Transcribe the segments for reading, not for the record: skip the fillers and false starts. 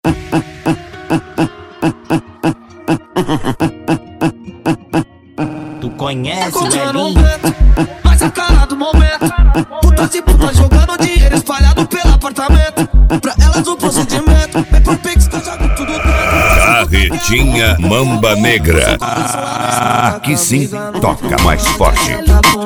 Tu conhece o Elinho? Mas a cara do momento. Putas e putas jogando dinheiro espalhado pelo apartamento. Pra elas o procedimento é por Pix que eu jogo tudo dentro. Carretinha Mamba Negra. Aqui sim toca mais forte. Se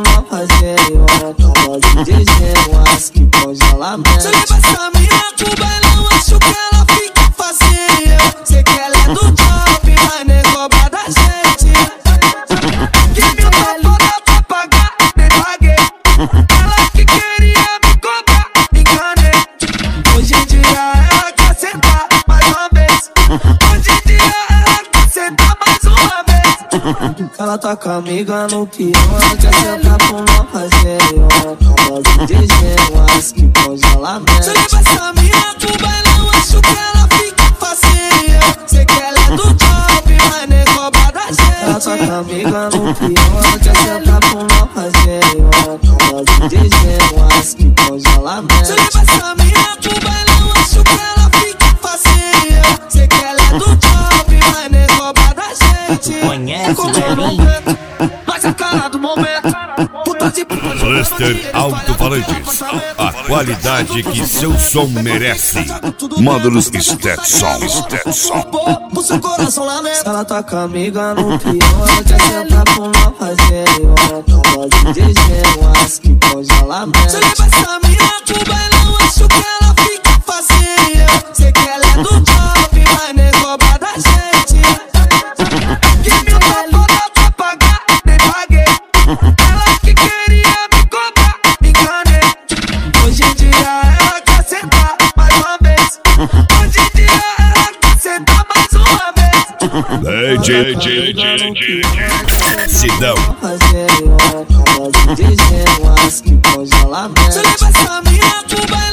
leva essa mina pro bailão, acho que ela fica facinha. Sei que ela é do top, mas nem cobra da gente. Que me tá toda pra pagar, nem paguei. Ela que queria me cobrar, me enganei. Hoje em dia ela quer sentar mais uma vez. Hoje em dia ela quer sentar mais uma vez. Ela tá com a amiga no peão, ela quer sentar com uma parceria. De gemas que congelamento. Se leva essa mina pro bailão, acho que ela fica facinha. Sei que ela é do top, mas nem cobra da gente. Ela tá com a amiga no peão, ela quer sentar com uma parceria. De gemas que congelamento. Se leva essa mina pro bailão, acho que ela fica facinha. Sei que ela é do top, mas nem cobra da gente. Conhece o Elinho? Mas a cara do momento. Cluster Alto-Falantes, a qualidade que seu som merece. Módulos Stetson. O seu coração lá nela. Ela tá com a amiga no peão, ela quer sentar com uma parceria. De gemas que congelamento. Se leva essa mina pro bailão, acho que ela fica facinha. Sei que ela é do top, mas nem cobra da gente. Que me tá toda pra pagar, nem paguei. Ela que queria me cobrar, me enganei. Hoje em dia ela quer sentar mais uma vez. Hoje em dia ela quer sentar mais uma vez. Sidão. De gemas que congelamento. Se leva essa mina pro bailão.